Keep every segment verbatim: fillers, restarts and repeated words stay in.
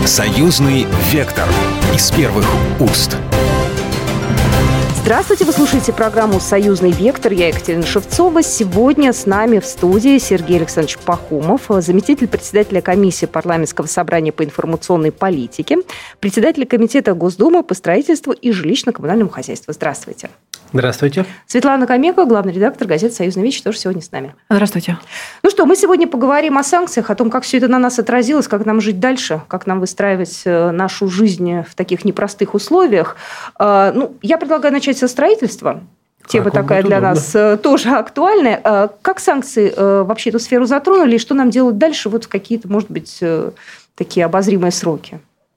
Союзный вектор из первых уст. Здравствуйте, вы слушаете программу «Союзный вектор». Я Екатерина Шевцова. Сегодня с нами в студии Сергей Александрович Пахомов, заместитель председателя комиссии парламентского собрания по информационной политике, председатель комитета Госдумы по строительству и жилищно-коммунальному хозяйству. Здравствуйте. Здравствуйте. Светлана Камекова, главный редактор газеты «Союзная вещь», тоже сегодня с нами. Здравствуйте. Ну что, мы сегодня поговорим о санкциях, о том, как все это на нас отразилось, как нам жить дальше, как нам выстраивать нашу жизнь в таких непростых условиях. Ну, я предлагаю начать со строительства. Тема такая для удобно. Нас тоже актуальная. Как санкции вообще эту сферу затронули, и что нам делать дальше вот в какие-то, может быть, такие обозримые сроки?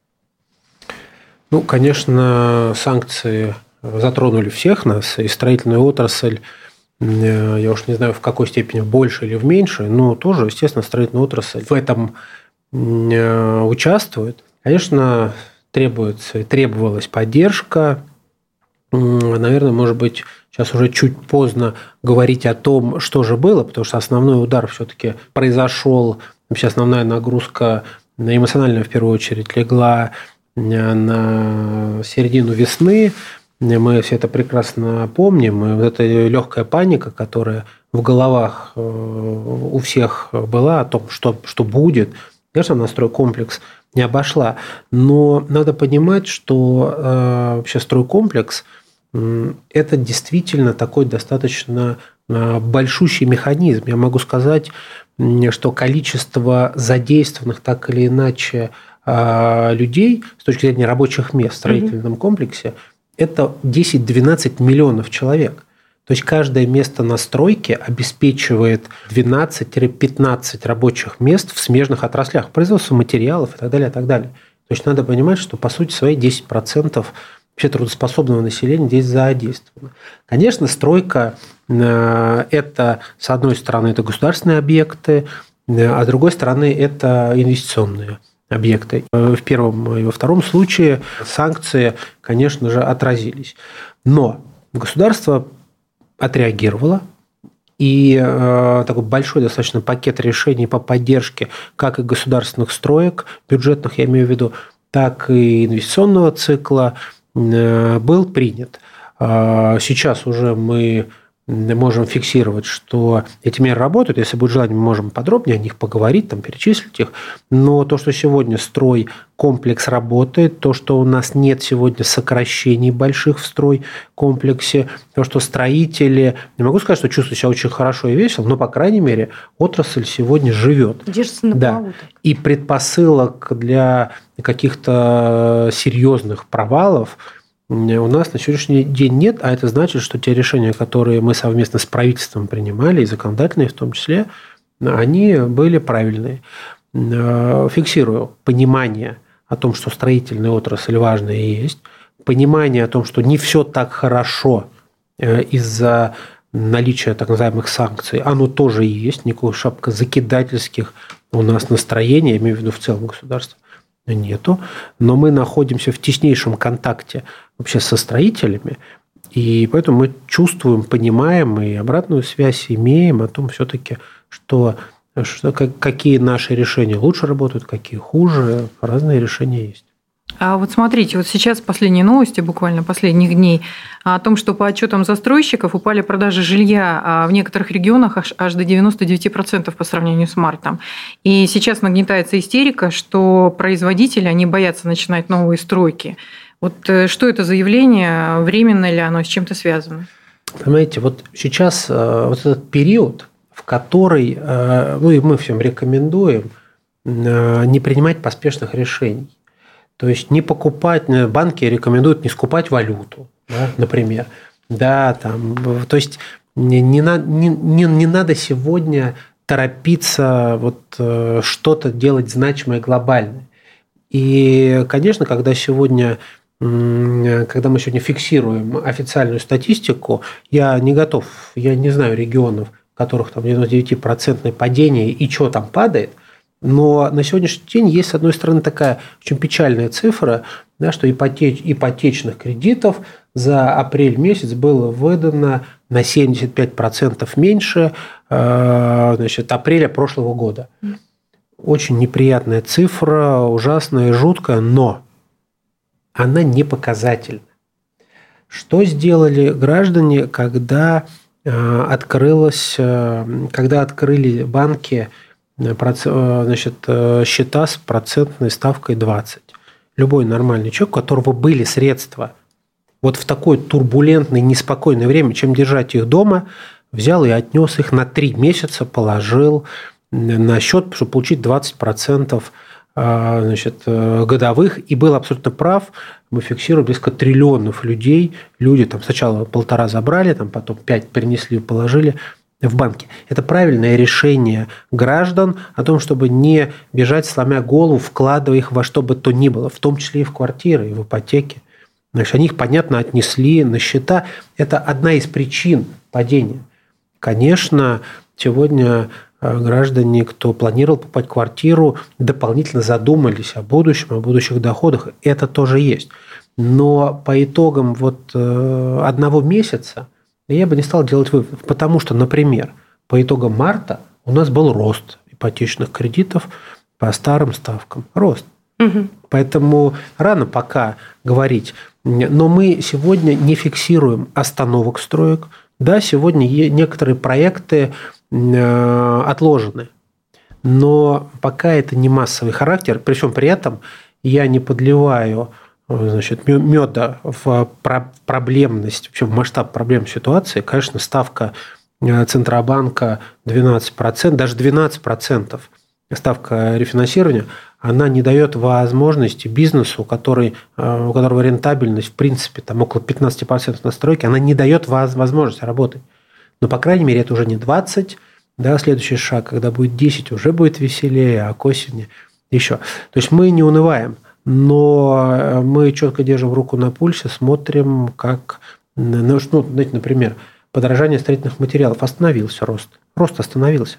Ну, конечно, санкции затронули всех нас, и строительную отрасль, я уж не знаю, в какой степени, в большей или в меньшей, но тоже, естественно, строительная отрасль в этом участвует. Конечно, требуется и требовалась поддержка. Наверное, может быть, сейчас уже чуть поздно говорить о том, что же было, потому что основной удар все-таки произошел, вообще основная нагрузка эмоциональная, в первую очередь, легла на середину весны. Мы все это прекрасно помним. И вот эта легкая паника, которая в головах у всех была о том, что, что будет, конечно, на стройкомплекс не обошла. Но надо понимать, что э, вообще стройкомплекс э, – это действительно такой достаточно э, большущий механизм. Я могу сказать, что количество задействованных так или иначе э, людей с точки зрения рабочих мест в строительном mm-hmm. комплексе – это десять-двенадцать миллионов человек. То есть каждое место на стройке обеспечивает двенадцать-пятнадцать рабочих мест в смежных отраслях, производство материалов и так далее, и так далее. То есть надо понимать, что по сути своей десять процентов вообще трудоспособного населения здесь задействовано. Конечно, стройка – это, с одной стороны, это государственные объекты, а с другой стороны, это инвестиционные объекты. В первом и во втором случае санкции, конечно же, отразились. Но государство отреагировало, и э, такой большой достаточно пакет решений по поддержке как и государственных строек, бюджетных, я имею в виду, так и инвестиционного цикла э, был принят. Э, сейчас уже мы можем фиксировать, что эти меры работают. Если будет желание, мы можем подробнее о них поговорить, там, перечислить их. Но то, что сегодня стройкомплекс работает, то, что у нас нет сегодня сокращений больших в стройкомплексе, то, что строители, не могу сказать, что чувствуют себя очень хорошо и весело, но, по крайней мере, отрасль сегодня живет. Держится на да. плаву. И предпосылок для каких-то серьезных провалов у нас на сегодняшний день нет, а это значит, что те решения, которые мы совместно с правительством принимали, и законодательные в том числе, они были правильные. Фиксирую понимание о том, что строительная отрасль важная и есть, понимание о том, что не все так хорошо из-за наличия так называемых санкций, оно тоже есть, никакой шапкозакидательских у нас настроений, я имею в виду в целом государства, нету, но мы находимся в теснейшем контакте вообще со строителями, и поэтому мы чувствуем, понимаем и обратную связь имеем о том все-таки, что, что какие наши решения лучше работают, какие хуже, разные решения есть. А вот смотрите, вот сейчас последние новости, буквально последних дней, о том, что по отчетам застройщиков упали продажи жилья в некоторых регионах аж, аж до девяносто девять процентов по сравнению с мартом. И сейчас нагнетается истерика, что производители, они боятся начинать новые стройки. Вот что это за явление, временно ли оно, с чем-то связано? Понимаете, вот сейчас вот этот период, в который, ну и мы всем рекомендуем, не принимать поспешных решений. То есть не покупать, банки рекомендуют не скупать валюту, да, например. Да, там, то есть не, не, не, не надо сегодня торопиться вот, что-то делать значимое, глобальное. И, конечно, когда сегодня, когда мы сегодня фиксируем официальную статистику, я не готов, я не знаю регионов, в которых там девяносто девять процентов падение и что там падает. Но на сегодняшний день есть, с одной стороны, такая очень печальная цифра, да, что ипотеч, ипотечных кредитов за апрель месяц было выдано на семьдесят пять процентов меньше, значит, апреля прошлого года. очень неприятная цифра, ужасная, жуткая, но она не показательна. Что сделали граждане, когда открылось, когда открыли банки, значит, счета с процентной ставкой двадцать? Любой нормальный человек, у которого были средства вот в такое турбулентное, неспокойное время, чем держать их дома, взял и отнес их на три месяца, положил на счет, чтобы получить двадцать процентов, значит, годовых, и был абсолютно прав. Мы фиксируем близко триллионов людей. Люди там сначала полтора забрали, там потом пять принесли, положили в банки. Это правильное решение граждан о том, чтобы не бежать, сломя голову, вкладывая их во что бы то ни было, в том числе и в квартиры, и в ипотеки. Значит, они их, понятно, отнесли на счета. Это одна из причин падения. Конечно, сегодня граждане, кто планировал покупать квартиру, дополнительно задумались о будущем, о будущих доходах. Это тоже есть. Но по итогам вот одного месяца я бы не стал делать выводов. Потому что, например, по итогам марта у нас был рост ипотечных кредитов по старым ставкам. Рост. Угу. Поэтому рано пока говорить. Но мы сегодня не фиксируем остановок строек. Да, сегодня некоторые проекты отложены. Но пока это не массовый характер, причем при этом я не подливаю, значит, меда в проблемность, вообще в масштаб проблем ситуации. Конечно, ставка Центробанка двенадцать процентов, даже двенадцать процентов ставка рефинансирования, она не дает возможности бизнесу, который, у которого рентабельность, в принципе, там около пятнадцать процентов на стройке, она не дает возможности работать. Но, по крайней мере, это уже не двадцать, да, следующий шаг, когда будет десять, уже будет веселее, а к осени еще. То есть мы не унываем, но мы четко держим руку на пульсе, смотрим, как, ну, знаете, например, подорожание строительных материалов, остановился рост, рост остановился.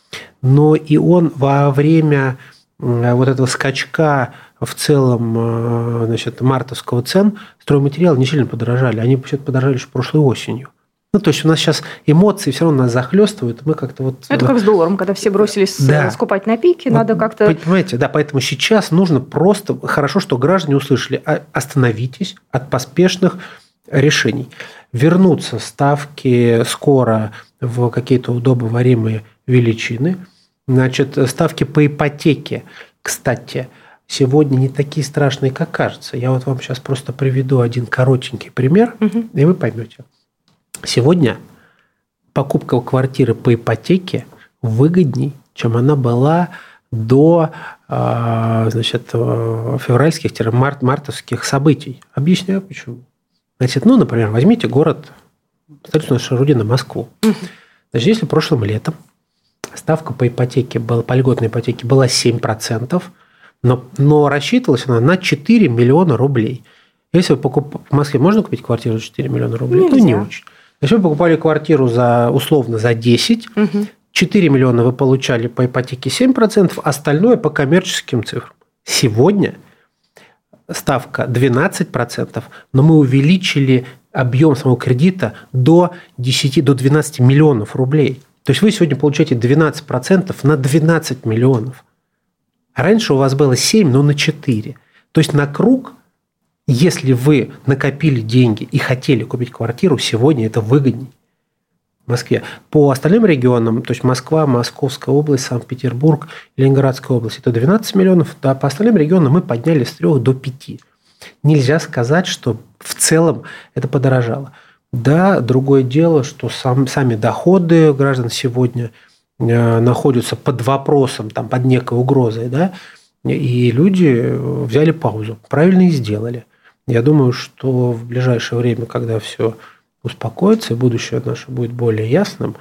Но и он во время вот этого скачка в целом, значит, мартовского цен, стройматериалы не сильно подорожали, они вообще-то подорожали еще прошлой осенью. Ну, то есть у нас сейчас эмоции все равно нас захлестывают, мы как-то вот... Это как с долларом, когда все бросились да. скупать на пике, вот, надо как-то... Понимаете, да, поэтому сейчас нужно просто... Хорошо, что граждане услышали, остановитесь от поспешных решений. Вернутся ставки скоро в какие-то удобоваримые величины. Значит, ставки по ипотеке, кстати, сегодня не такие страшные, как кажется. Я вот вам сейчас просто приведу один коротенький пример, угу. и вы поймете. Сегодня покупка квартиры по ипотеке выгодней, чем она была до, значит, февральских-мартовских событий. Объясняю, почему. Значит, ну, например, возьмите город, столицу нашей Родины, Москву. Значит, если прошлым летом ставка по ипотеке, была, по льготной ипотеке была семь процентов, но, но рассчитывалась она на четыре миллиона рублей. Если вы покуп... в Москве можно купить квартиру за четыре миллиона рублей? Нельзя. Ну, не очень. Если вы покупали квартиру за, условно за десять, угу. четыре миллиона вы получали по ипотеке семь процентов, остальное по коммерческим цифрам. Сегодня ставка двенадцать процентов, но мы увеличили объем самого кредита до десяти, до двенадцати миллионов рублей. То есть вы сегодня получаете двенадцать процентов на двенадцать миллионов. А раньше у вас было семь, но на четыре. То есть на круг, если вы накопили деньги и хотели купить квартиру, сегодня это выгоднее в Москве. По остальным регионам, то есть Москва, Московская область, Санкт-Петербург, Ленинградская область, это двенадцать миллионов, а по остальным регионам мы подняли с трёх до пяти. Нельзя сказать, что в целом это подорожало. Да, другое дело, что сам, сами доходы граждан сегодня находятся под вопросом, там, под некой угрозой, да, и люди взяли паузу, правильно и сделали. Я думаю, что в ближайшее время, когда все успокоится и будущее наше будет более ясным,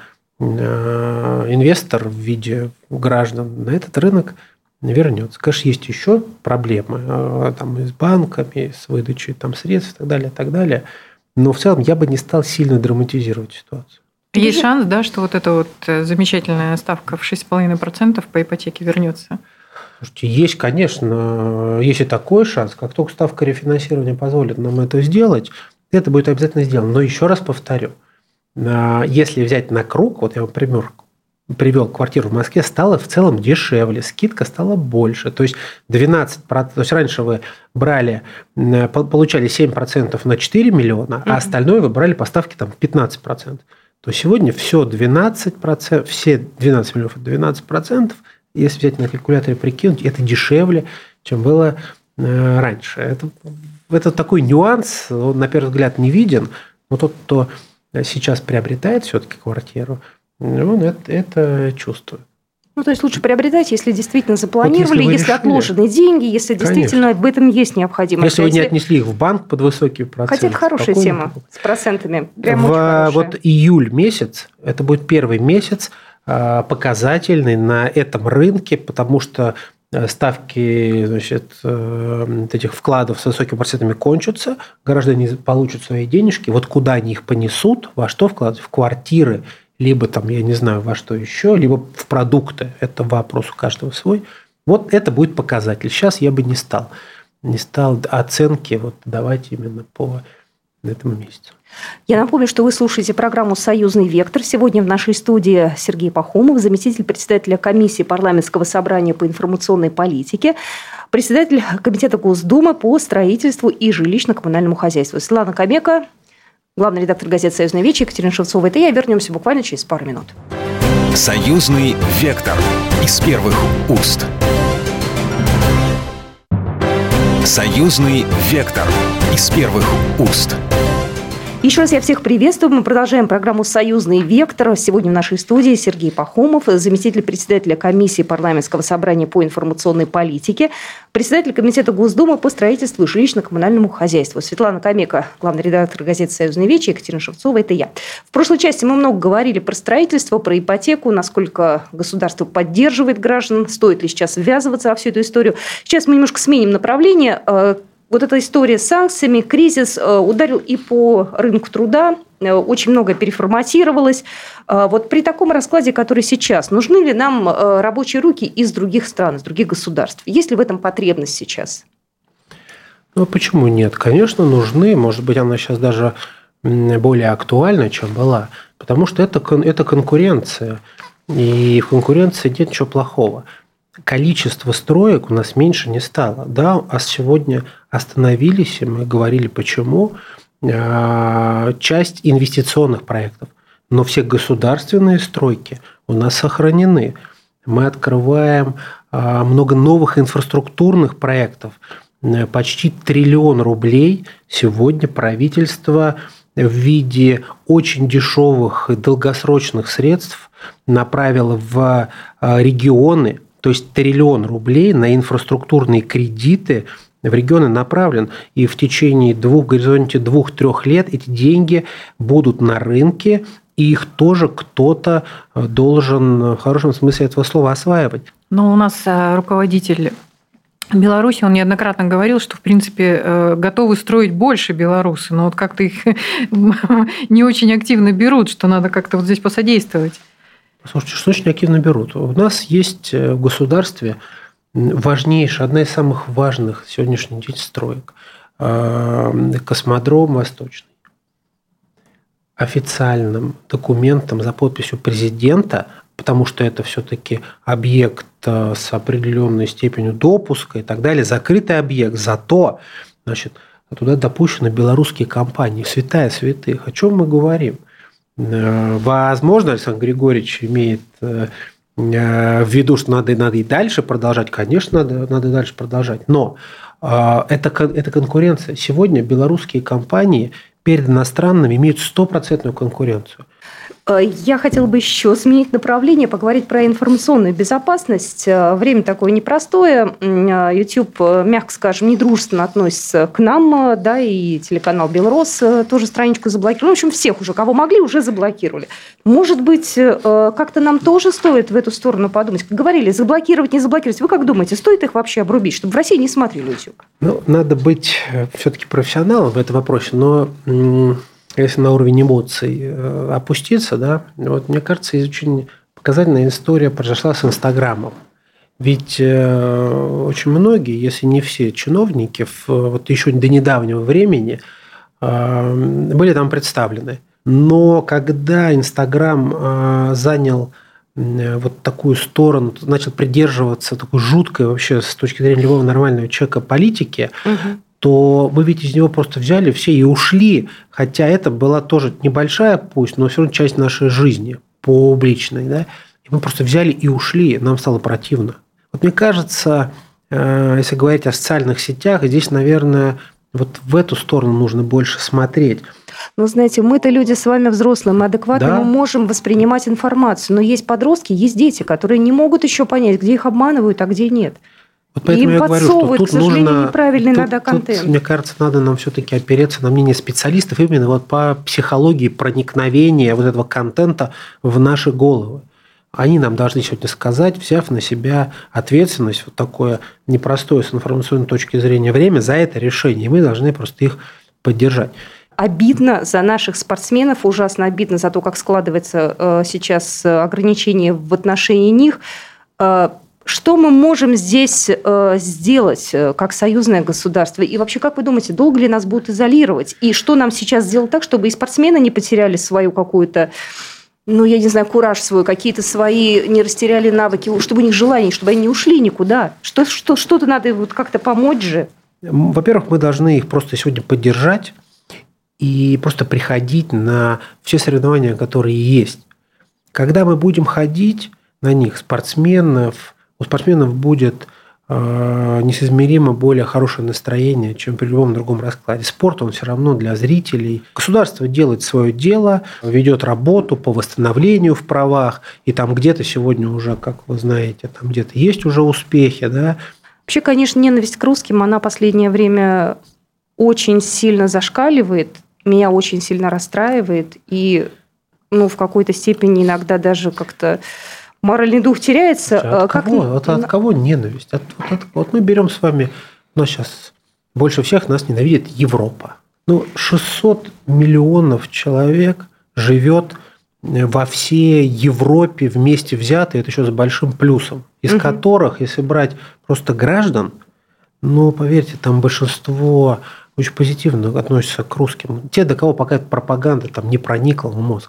инвестор в виде граждан на этот рынок вернется. Конечно, есть еще проблемы там, и с банками, с выдачей там, средств и так далее, и так далее. Но в целом я бы не стал сильно драматизировать ситуацию. Есть шанс, да, что вот эта вот замечательная ставка в шесть целых пять десятых процента по ипотеке вернется? Слушайте, есть, конечно, есть и такой шанс. Как только ставка рефинансирования позволит нам это сделать, это будет обязательно сделано. Но еще раз повторю, если взять на круг, вот я вам пример привел квартиру в Москве, стало в целом дешевле, скидка стала больше. То есть двенадцать процентов, то есть раньше вы брали, получали семь процентов на четыре миллиона, mm-hmm. а остальное вы брали по ставке там, пятнадцать процентов. То сегодня все двенадцать процентов, все двенадцать миллионов, двенадцать процентов, если взять на калькуляторе прикинуть, это дешевле, чем было раньше. Это, это такой нюанс, он на первый взгляд не виден, но тот, кто сейчас приобретает все-таки квартиру, он это, это чувствует. Ну, то есть лучше приобретать, если действительно запланировали, вот если, если отложены деньги, если Конечно. Действительно об этом есть необходимость. Если вы не отнесли их в банк под высокие проценты. Хотя это хорошая тема с процентами. Прям в, очень хорошая. Вот июль месяц, это будет первый месяц показательный на этом рынке, потому что ставки, значит, этих вкладов с высокими процентами кончатся, граждане получат свои денежки, вот куда они их понесут, во что вкладывать, в квартиры, либо там, я не знаю, во что еще, либо в продукты. Это вопрос у каждого свой. Вот это будет показатель. Сейчас я бы не стал, не стал оценки вот давать именно по этому месяцу. Я напомню, что вы слушаете программу «Союзный вектор». Сегодня в нашей студии Сергей Пахомов, заместитель председателя комиссии парламентского собрания по информационной политике, председатель комитета Госдумы по строительству и жилищно-коммунальному хозяйству. Светлана Камека, главный редактор газеты «Союзная вечер», Екатерина Шевцова. Это я. Вернемся буквально через пару минут. «Союзный вектор» из первых уст. «Союзный вектор» из первых уст. Еще раз я всех приветствую. Мы продолжаем программу «Союзный вектор». Сегодня в нашей студии Сергей Пахомов, заместитель председателя комиссии парламентского собрания по информационной политике, председатель комитета Госдумы по строительству и жилищно-коммунальному хозяйству. Светлана Камека, главный редактор газеты «Союзная вечер», Екатерина Шевцова, это я. В прошлой части мы много говорили про строительство, про ипотеку, насколько государство поддерживает граждан, стоит ли сейчас ввязываться во всю эту историю. Сейчас мы немножко сменим направление. Вот эта история с санкциями, кризис ударил и по рынку труда, очень много переформатировалось. Вот при таком раскладе, который сейчас, нужны ли нам рабочие руки из других стран, из других государств? Есть ли в этом потребность сейчас? Ну, почему нет? Конечно, нужны. Может быть, она сейчас даже более актуальна, чем была. Потому что это, это конкуренция. И в конкуренции нет ничего плохого. Количество строек у нас меньше не стало. Да, а сегодня остановились, и мы говорили, почему, часть инвестиционных проектов. Но все государственные стройки у нас сохранены. Мы открываем много новых инфраструктурных проектов. Почти триллион рублей сегодня правительство в виде очень дешевых и долгосрочных средств направило в регионы. То есть триллион рублей на инфраструктурные кредиты в регионы направлен. И в течение двух, горизонте двух-трех лет эти деньги будут на рынке, и их тоже кто-то должен в хорошем смысле этого слова осваивать. Но у нас руководитель Беларуси, он неоднократно говорил, что, в принципе, готовы строить больше белорусы, но вот как-то их не очень активно берут, что надо как-то вот здесь посодействовать. Слушайте, что очень активно берут? У нас есть в государстве важнейшая, одна из самых важных сегодняшних дней строек – космодром Восточный. Официальным документом за подписью президента, потому что это все-таки объект с определенной степенью допуска и так далее, закрытый объект, зато, значит, туда допущены белорусские компании. Святая святых. О чем мы говорим? Возможно, Александр Григорьевич имеет в виду, что надо, надо и дальше продолжать. Конечно, надо, надо и дальше продолжать. Но это, это конкуренция. Сегодня белорусские компании перед иностранными имеют стопроцентную конкуренцию. Я хотела бы еще сменить направление, поговорить про информационную безопасность. Время такое непростое. YouTube, мягко скажем, недружественно относится к нам, да, и телеканал «Белрос» тоже страничку заблокировал. В общем, всех уже, кого могли, уже заблокировали. Может быть, как-то нам тоже стоит в эту сторону подумать? Как говорили, заблокировать, не заблокировать. Вы как думаете, стоит их вообще обрубить, чтобы в России не смотрели YouTube? Ну, надо быть все-таки профессионалом в этом вопросе, но... Если на уровень эмоций опуститься, да, вот мне кажется, очень показательная история произошла с Инстаграмом. Ведь очень многие, если не все чиновники, вот еще до недавнего времени были там представлены. Но когда Инстаграм занял вот такую сторону, начал придерживаться такой жуткой вообще с точки зрения любого нормального человека политики, угу. то мы ведь из него просто взяли все и ушли, хотя это была тоже небольшая пусть, но все равно часть нашей жизни публичной, да, и мы просто взяли и ушли, нам стало противно. Вот мне кажется, если говорить о социальных сетях, здесь, наверное, вот в эту сторону нужно больше смотреть. Ну, знаете, мы-то люди с вами взрослые, мы адекватно да. мы можем воспринимать информацию, но есть подростки, есть дети, которые не могут еще понять, где их обманывают, а где нет. Вот поэтому и им я подсовывают, говорю, что тут к сожалению, нужно, неправильный тут, иногда контент. Тут, мне кажется, надо нам все-таки опереться на мнение специалистов именно вот по психологии проникновения вот этого контента в наши головы. Они нам должны сегодня сказать, взяв на себя ответственность, вот такое непростое с информационной точки зрения время за это решение. И мы должны просто их поддержать. Обидно за наших спортсменов, ужасно обидно за то, как складывается сейчас ограничение в отношении них. Что мы можем здесь сделать как союзное государство? И вообще, как вы думаете, долго ли нас будут изолировать? И что нам сейчас сделать так, чтобы и спортсмены не потеряли свою какую-то, ну, я не знаю, кураж свой, какие-то свои, не растеряли навыки, чтобы у них желание, чтобы они не ушли никуда? Что, что, что-то надо вот как-то помочь же? Во-первых, мы должны их просто сегодня поддержать и просто приходить на все соревнования, которые есть. Когда мы будем ходить на них, спортсменов, у спортсменов будет э, несоизмеримо более хорошее настроение, чем при любом другом раскладе. Спорт, он все равно для зрителей. Государство делает свое дело, ведет работу по восстановлению в правах, и там где-то сегодня уже, как вы знаете, там где-то есть уже успехи. Да? Вообще, конечно, ненависть к русским, она в последнее время очень сильно зашкаливает, меня очень сильно расстраивает, и ну, в какой-то степени иногда даже как-то моральный дух теряется. От, как... кого? Вот от кого ненависть? От, от, от, вот мы берем с вами, ну, сейчас больше всех нас ненавидит Европа. Ну, шестьсот миллионов человек живет во всей Европе вместе взятые, это еще с большим плюсом, из угу. которых, если брать просто граждан, ну, поверьте, там большинство очень позитивно относятся к русским. Те, до кого пока эта пропаганда там не проникла в мозг.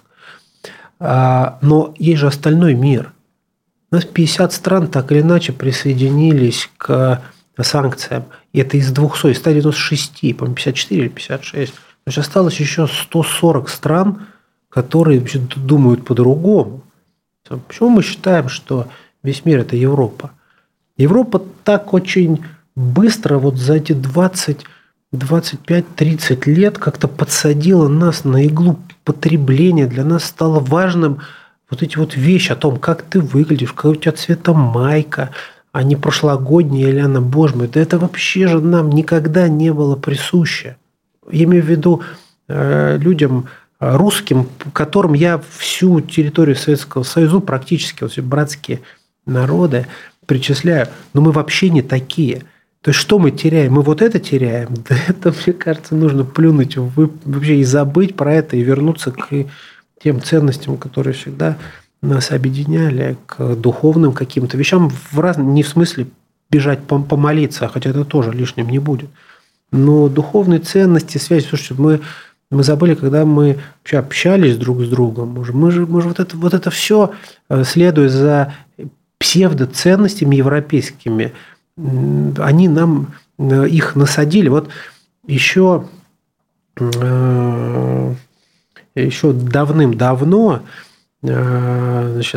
Но есть же остальной мир. У нас пятьдесят стран так или иначе присоединились к санкциям. И это из двухсот, из ста девяноста шести, по-моему, пятьдесят четыре или пятьдесят шесть. То есть осталось еще сто сорок стран, которые думают по-другому. Почему мы считаем, что весь мир – это Европа? Европа так очень быстро вот за эти двадцать, двадцать пять, тридцать лет как-то подсадила нас на иглу потребления. Для нас стало важным вот эти вот вещи о том, как ты выглядишь, какая у тебя цвета майка, а не прошлогодняя или она, боже мой. Да это вообще же нам никогда не было присуще. Я имею в виду э, людям, русским, которым я всю территорию Советского Союза, практически вот все братские народы причисляю, но мы вообще не такие. То есть, что мы теряем? Мы вот это теряем? Да это, мне кажется, нужно плюнуть вообще и забыть про это, и вернуться к тем ценностям, которые всегда нас объединяли, к духовным каким-то вещам, в раз... не в смысле бежать помолиться, хотя это тоже лишним не будет. Но духовные ценности, связи, слушайте, мы, мы забыли, когда мы вообще общались друг с другом. Мы же, мы же вот, это, вот это все, следуя за псевдоценностями европейскими, они нам их насадили. Вот еще, еще давным-давно, значит,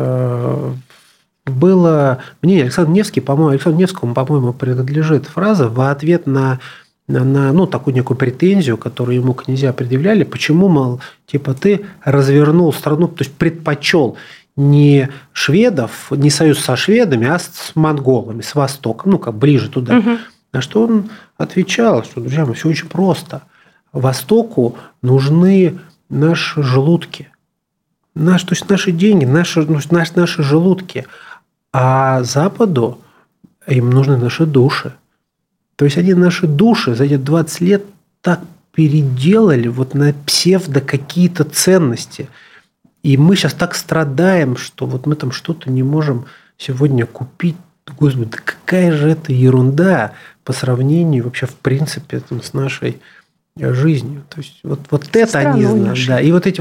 было мнение Александра Невского, по-моему, Александру Невскому, по-моему, принадлежит фраза в ответ на, на ну, такую некую претензию, которую ему князья предъявляли, почему, мол, типа ты развернул страну, то есть предпочел не шведов, не союз со шведами, а с монголами, с востока, ну, как ближе туда. Угу. На что он отвечал, что, друзья мои, все очень просто. Востоку нужны наши желудки. Наш, то есть наши деньги, наши, наши, наши желудки. А Западу им нужны наши души. То есть они наши души за эти двадцать лет так переделали вот на псевдо какие-то ценности. И мы сейчас так страдаем, что вот мы там что-то не можем сегодня купить. Господи, да какая же это ерунда по сравнению вообще в принципе там, с нашей жизнью. То есть вот, вот это они знают. Да. И вот эти вот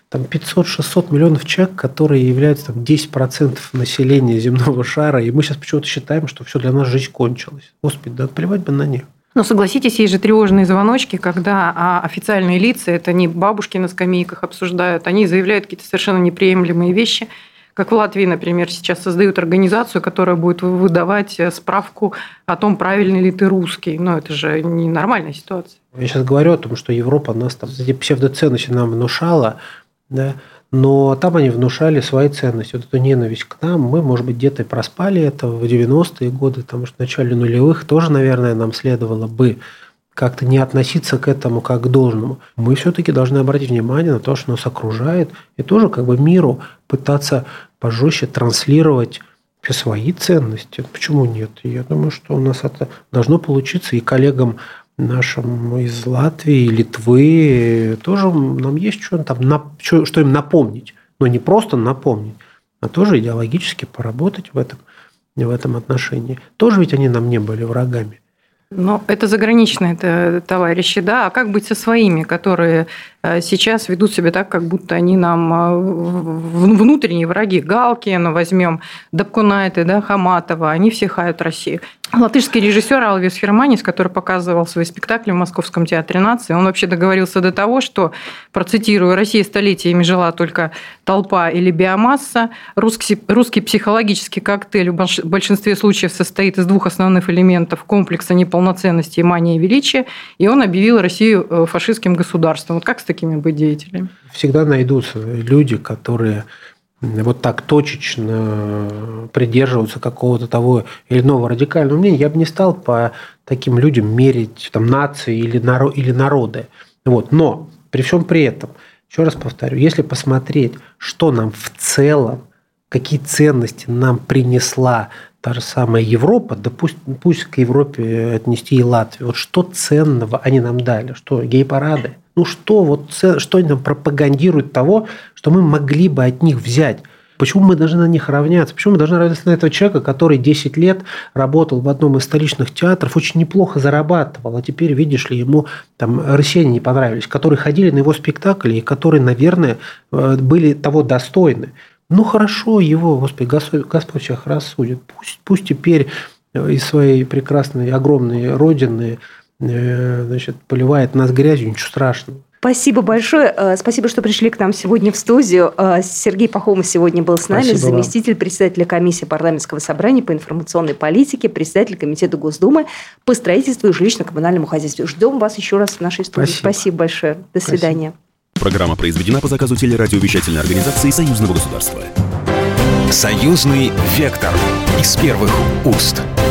там пятьсот-шестьсот миллионов человек, которые являются там, десять процентов населения земного шара, и мы сейчас почему-то считаем, что все, для нас жизнь кончилась. Господи, да плевать бы на них. Но согласитесь, есть же тревожные звоночки, когда официальные лица, это не бабушки на скамейках обсуждают, они заявляют какие-то совершенно неприемлемые вещи. Как в Латвии, например, сейчас создают организацию, которая будет выдавать справку о том, правильный ли ты русский. Но это же не нормальная ситуация. Я сейчас говорю о том, что Европа нас там эти псевдоценности нам внушала, да, но там они внушали свои ценности. Вот эту ненависть к нам, мы, может быть, где-то проспали это в девяностые годы, потому что в начале нулевых тоже, наверное, нам следовало бы как-то не относиться к этому как к должному. Мы все-таки должны обратить внимание на то, что нас окружает, и тоже как бы миру пытаться пожестче транслировать все свои ценности. Почему нет? Я думаю, что у нас это должно получиться, и коллегам нашим из Латвии, Литвы тоже нам есть что, там, что им напомнить. Но не просто напомнить, а тоже идеологически поработать в этом, в этом отношении. Тоже ведь они нам не были врагами. Но это заграничные это, товарищи, да. А как быть со своими, которые сейчас ведут себя так, как будто они нам внутренние враги? Галкина возьмем, Дапкунайте, да, Хаматова, они все хают Россию. Латышский режиссер Алвис Херманис, который показывал свои спектакли в Московском театре нации, он вообще договорился до того, что, процитирую, «Россия столетиями жила только толпа или биомасса. Русский, русский психологический коктейль в большинстве случаев состоит из двух основных элементов: комплекса неполноценности и мании величия». И он объявил Россию фашистским государством. Вот как с такими быть деятелями? Всегда найдутся люди, которые вот так точечно придерживаются какого-то того или иного радикального мнения. Я бы не стал по таким людям мерить там, нации или, наро- или народы. Вот. Но при всем при этом, еще раз повторю, если посмотреть, что нам в целом, какие ценности нам принесла та же самая Европа, да пусть, пусть к Европе отнести и Латвию, вот что ценного они нам дали? Что, гей-парады? Ну что, вот, что они нам пропагандируют того, что мы могли бы от них взять? Почему мы должны на них равняться? Почему мы должны равняться на этого человека, который десять лет работал в одном из столичных театров, очень неплохо зарабатывал, а теперь, видишь ли, ему там россияне не понравились, которые ходили на его спектакли и которые, наверное, были того достойны. Ну, хорошо его, Господи, Господь, Господь всех рассудит. Пусть, пусть теперь из своей прекрасной, огромной родины, значит, поливает нас грязью, ничего страшного. Спасибо большое. Спасибо, что пришли к нам сегодня в студию. Сергей Пахомов сегодня был с нами, Спасибо заместитель вам. председателя комиссии парламентского собрания по информационной политике, председатель комитета Госдумы по строительству и жилищно-коммунальному хозяйству. Ждем вас еще раз в нашей студии. Спасибо, Спасибо большое. До свидания. Спасибо. Программа произведена по заказу телерадиовещательной организации Союзного государства. Союзный вектор из первых уст.